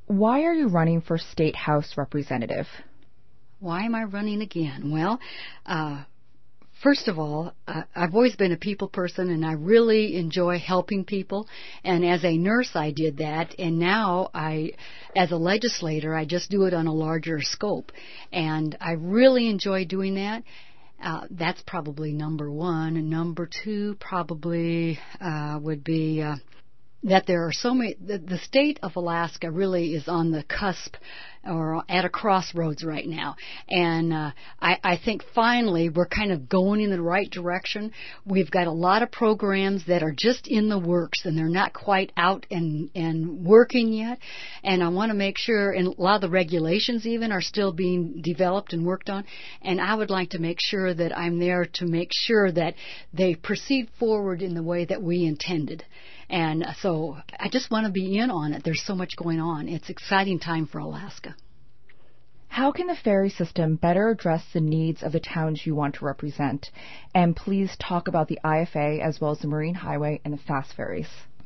Why are you running for State House Representative? Why am I running again? Well, first of all, I've always been a people person, and I really enjoy helping people. And as a nurse, I did that. And now, as a legislator, I just do it on a larger scope. And I really enjoy doing that. That's probably number one. And number two probably would be that there are so many. The state of Alaska really is on the cusp or at a crossroads right now. And I think finally we're kind of going in the right direction. We've got a lot of programs that are just in the works, and they're not quite out and working yet. And I want to make sure, and a lot of the regulations even are still being developed and worked on. And I would like to make sure that I'm there to make sure that they proceed forward in the way that we intended. And so I just want to be in on it. There's so much going on. It's an exciting time for Alaska. How can the ferry system better address the needs of the towns you want to represent? And please talk about the IFA as well as the Marine Highway and the fast ferries.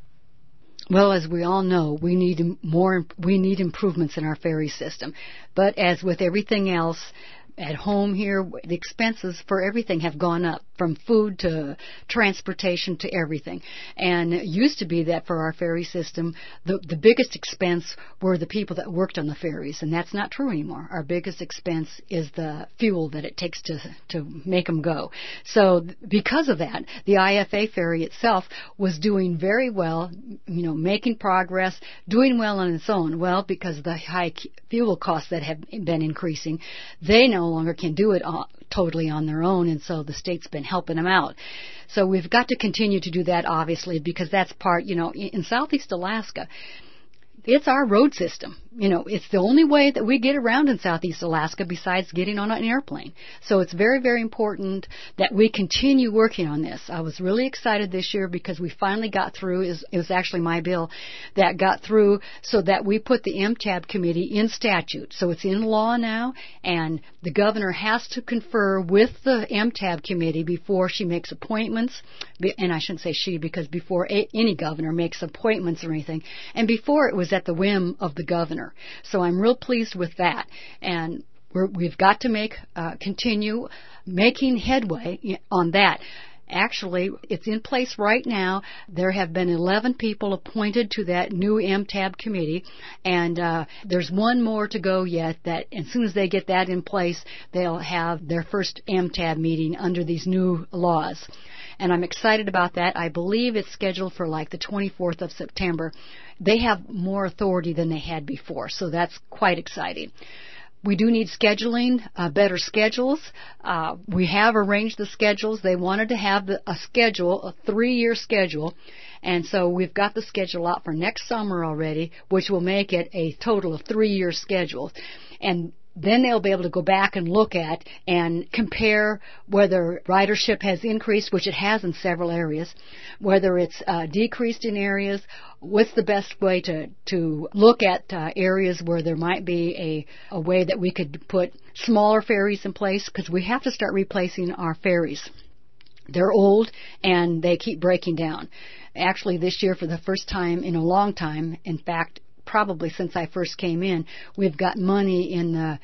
Well, as we all know, we need improvements in our ferry system. But as with everything else, at home here, the expenses for everything have gone up, from food to transportation to everything. And it used to be that for our ferry system, the biggest expense were the people that worked on the ferries, and that's not true anymore. Our biggest expense is the fuel that it takes to make them go. So because of that, the IFA ferry itself was doing very well, making progress, doing well on its own. Well, because of the high fuel costs that have been increasing, they no longer can do it totally on their own, and so the state's been helping them out. So we've got to continue to do that, obviously, because that's part, in Southeast Alaska, it's our road system. It's the only way that we get around in Southeast Alaska besides getting on an airplane. So it's very, very important that we continue working on this. I was really excited this year because we finally got through. It was actually my bill that got through so that we put the MTAB committee in statute. So it's in law now, and the governor has to confer with the MTAB committee before she makes appointments. And I shouldn't say she, because before any governor makes appointments or anything. And before it was at the whim of the governor. So I'm real pleased with that. And we've got to continue making headway on that. Actually, it's in place right now. There have been 11 people appointed to that new MTAB committee, and there's one more to go yet. That as soon as they get that in place, they'll have their first MTAB meeting under these new laws. And I'm excited about that. I believe it's scheduled for like the 24th of September. They have more authority than they had before, so that's quite exciting. We do need scheduling, better schedules. We have arranged the schedules. They wanted to have a 3-year schedule, and so we've got the schedule out for next summer already, which will make it a total of 3-year schedule. And then they'll be able to go back and look at and compare whether ridership has increased, which it has in several areas, whether it's decreased in areas, what's the best way to look at areas where there might be a way that we could put smaller ferries in place, because we have to start replacing our ferries. They're old and they keep breaking down. Actually, this year, for the first time in a long time, in fact, probably since I first came in, we've got money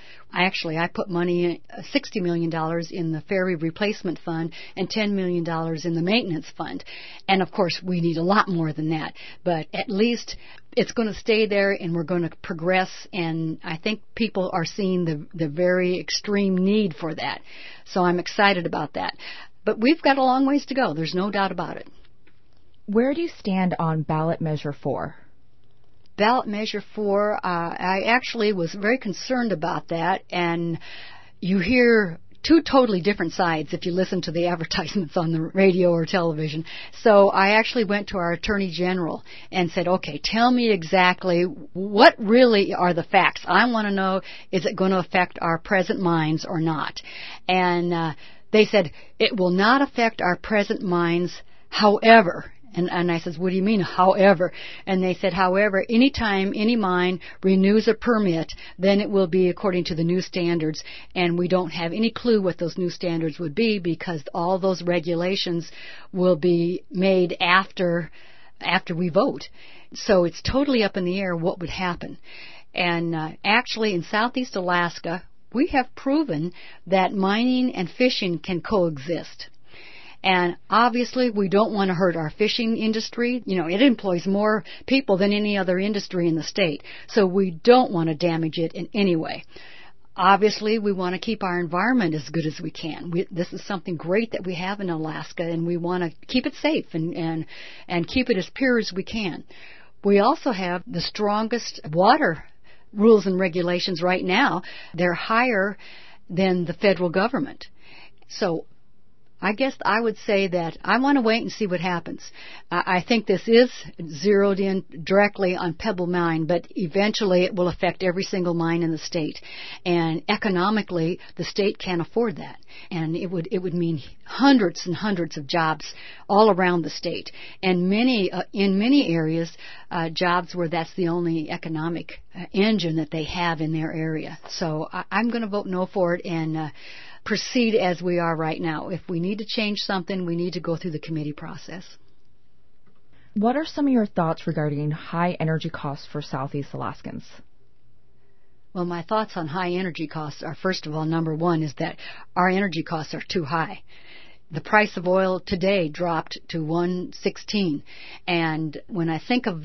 I put money, $60 million in the ferry replacement fund and $10 million in the maintenance fund. And of course, we need a lot more than that. But at least it's going to stay there, and we're going to progress. And I think people are seeing the very extreme need for that. So I'm excited about that. But we've got a long ways to go. There's no doubt about it. Where do you stand on ballot measure 4? Ballot measure 4, I actually was very concerned about that, and you hear two totally different sides if you listen to the advertisements on the radio or television. So I actually went to our Attorney General and said, okay, tell me exactly what really are the facts. I want to know, is it going to affect our present mines or not? And they said, it will not affect our present mines, however. And I said, what do you mean, however? And they said, however, anytime any mine renews a permit, then it will be according to the new standards. And we don't have any clue what those new standards would be, because all those regulations will be made after we vote. So it's totally up in the air what would happen. And actually in Southeast Alaska, we have proven that mining and fishing can coexist. And obviously, we don't want to hurt our fishing industry. You know, it employs more people than any other industry in the state. So we don't want to damage it in any way. Obviously, we want to keep our environment as good as we can. This is something great that we have in Alaska, and we want to keep it safe and keep it as pure as we can. We also have the strongest water rules and regulations right now. They're higher than the federal government. So I guess I would say that I want to wait and see what happens. I think this is zeroed in directly on Pebble Mine, but eventually it will affect every single mine in the state. And economically, the state can't afford that. And it would mean hundreds and hundreds of jobs all around the state. And in many areas, jobs where that's the only economic engine that they have in their area. So I'm going to vote no for it and proceed as we are right now. If we need to change something, we need to go through the committee process. What are some of your thoughts regarding high energy costs for Southeast Alaskans? Well, my thoughts on high energy costs are, first of all, number one is that our energy costs are too high. The price of oil today dropped to $116, and when I think of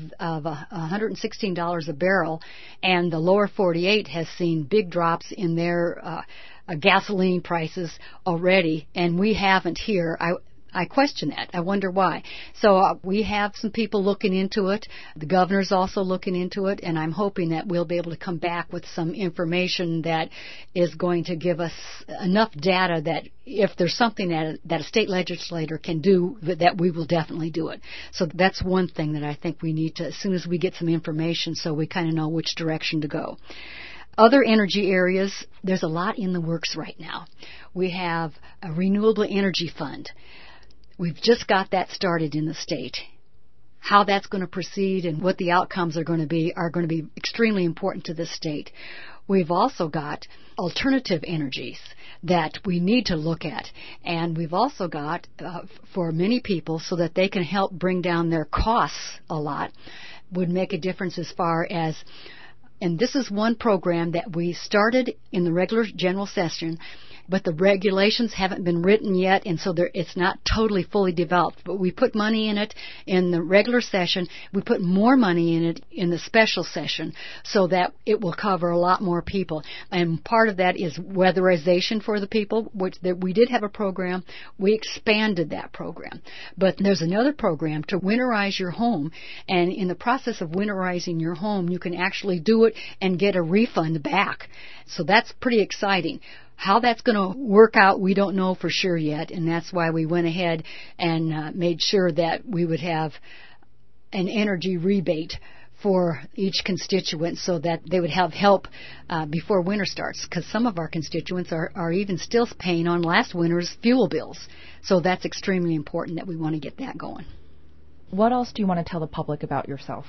$116 a barrel, and the lower 48 has seen big drops in their gasoline prices already, and we haven't here. I question that. I wonder why. So we have some people looking into it. The governor's also looking into it, and I'm hoping that we'll be able to come back with some information that is going to give us enough data that if there's something that a state legislator can do, that we will definitely do it. So that's one thing that I think we need to, as soon as we get some information, so we kind of know which direction to go. Other energy areas, there's a lot in the works right now. We have a renewable energy fund. We've just got that started in the state. How that's going to proceed and what the outcomes are going to be extremely important to the state. We've also got alternative energies that we need to look at. And we've also got, for many people, so that they can help bring down their costs a lot, would make a difference as far as, and this is one program that we started in the regular general session, but the regulations haven't been written yet, and so it's not totally fully developed. But we put money in it in the regular session. We put more money in it in the special session so that it will cover a lot more people. And part of that is weatherization for the people, which we did have a program. We expanded that program. But there's another program to winterize your home, and in the process of winterizing your home, you can actually do it and get a refund back. So that's pretty exciting. How that's going to work out, we don't know for sure yet, and that's why we went ahead and made sure that we would have an energy rebate for each constituent so that they would have help before winter starts, because some of our constituents are even still paying on last winter's fuel bills. So that's extremely important that we want to get that going. What else do you want to tell the public about yourself?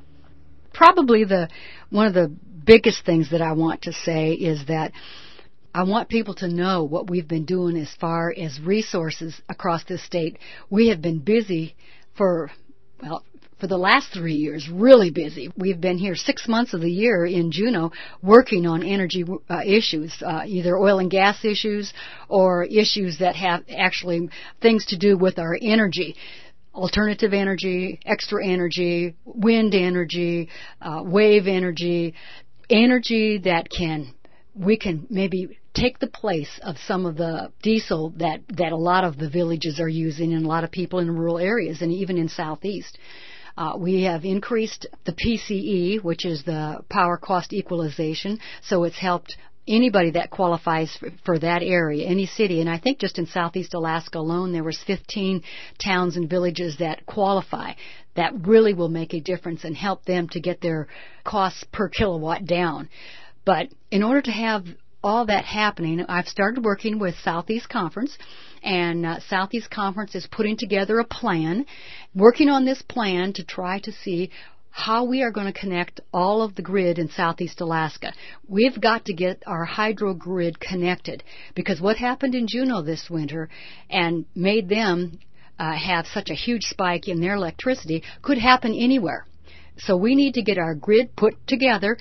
Probably one of the biggest things that I want to say is that I want people to know what we've been doing as far as resources across this state. We have been busy for the last 3 years, really busy. We've been here 6 months of the year in Juneau working on energy issues, either oil and gas issues or issues that have actually things to do with our energy. Alternative energy, extra energy, wind energy, wave energy, energy that we can maybe take the place of some of the diesel that a lot of the villages are using and a lot of people in rural areas and even in Southeast. We have increased the PCE, which is the power cost equalization, so it's helped anybody that qualifies for that area, any city. And I think just in Southeast Alaska alone, there was 15 towns and villages that qualify. That really will make a difference and help them to get their costs per kilowatt down. But in order to have all that happening, I've started working with Southeast Conference, and Southeast Conference is putting together a plan, working on this plan to try to see how we are going to connect all of the grid in Southeast Alaska. We've got to get our hydro grid connected, because what happened in Juneau this winter and made them have such a huge spike in their electricity could happen anywhere. So we need to get our grid put together,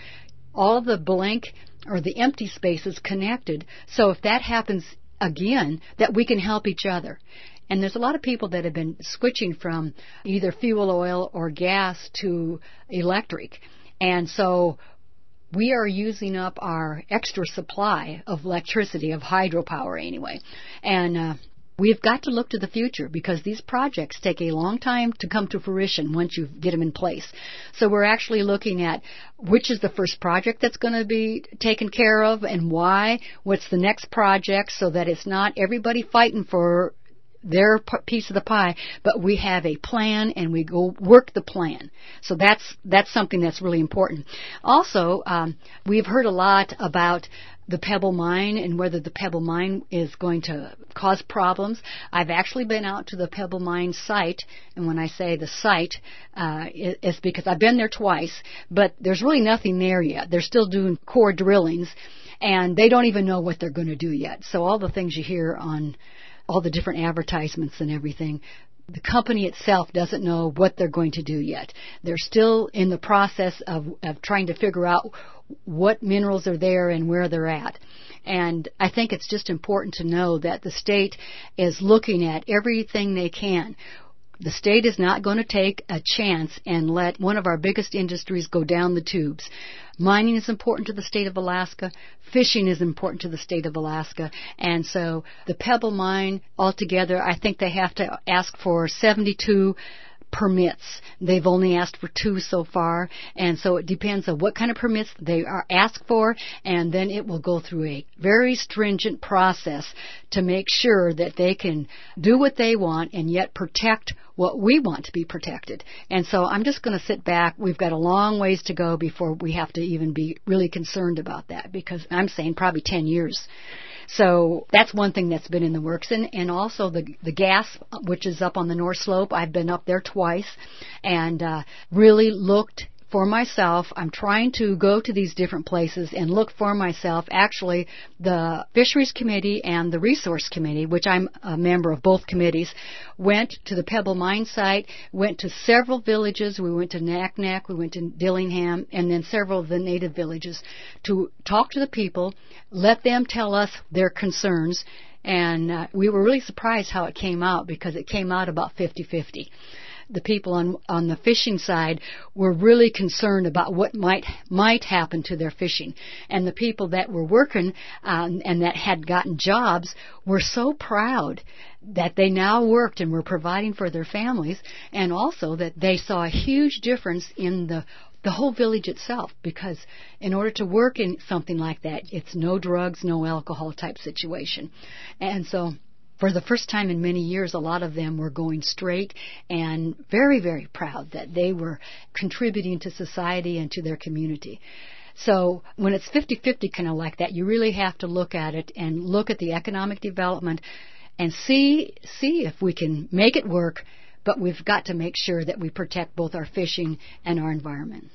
all the blank or the empty spaces connected. So if that happens again, that we can help each other. And there's a lot of people that have been switching from either fuel oil or gas to electric. And so we are using up our extra supply of electricity, of hydropower anyway. And we've got to look to the future because these projects take a long time to come to fruition once you get them in place. So we're actually looking at which is the first project that's going to be taken care of and why, what's the next project, so that it's not everybody fighting for their piece of the pie, but we have a plan and we go work the plan. So that's something that's really important. Also, we've heard a lot about the Pebble Mine and whether the Pebble Mine is going to cause problems. I've actually been out to the Pebble Mine site, and when I say the site, it's because I've been there twice, but there's really nothing there yet. They're still doing core drillings, and they don't even know what they're going to do yet. So all the things you hear on all the different advertisements and everything, the company itself doesn't know what they're going to do yet. They're still in the process of trying to figure out what minerals are there and where they're at. And I think it's just important to know that the state is looking at everything they can. The state is not going to take a chance and let one of our biggest industries go down the tubes. Mining is important to the state of Alaska. Fishing is important to the state of Alaska. And so the Pebble Mine altogether, I think they have to ask for 72 permits. They've only asked for 2 so far, and so it depends on what kind of permits they are asked for, and then it will go through a very stringent process to make sure that they can do what they want and yet protect what we want to be protected. And so I'm just going to sit back. We've got a long ways to go before we have to even be really concerned about that, because I'm saying probably 10 years. So that's one thing that's been in the works. And also the gas, which is up on the North Slope. I've been up there twice and really looked for myself. I'm trying to go to these different places and look for myself. Actually, the Fisheries Committee and the Resource Committee, which I'm a member of both committees, went to the Pebble Mine site, went to several villages. We went to Naknek, we went to Dillingham, and then several of the native villages to talk to the people, let them tell us their concerns. And we were really surprised how it came out, because it came out about 50-50. The people on the fishing side were really concerned about what might happen to their fishing. And the people that were working and that had gotten jobs were so proud that they now worked and were providing for their families, and also that they saw a huge difference in the whole village itself, because in order to work in something like that, it's no drugs, no alcohol type situation. And so for the first time in many years, a lot of them were going straight and very, very proud that they were contributing to society and to their community. So when it's 50-50 kind of like that, you really have to look at it and look at the economic development and see if we can make it work, but we've got to make sure that we protect both our fishing and our environment.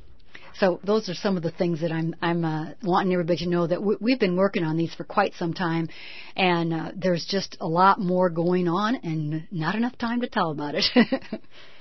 So those are some of the things that I'm wanting everybody to know, that we've been working on these for quite some time, and there's just a lot more going on and not enough time to tell about it.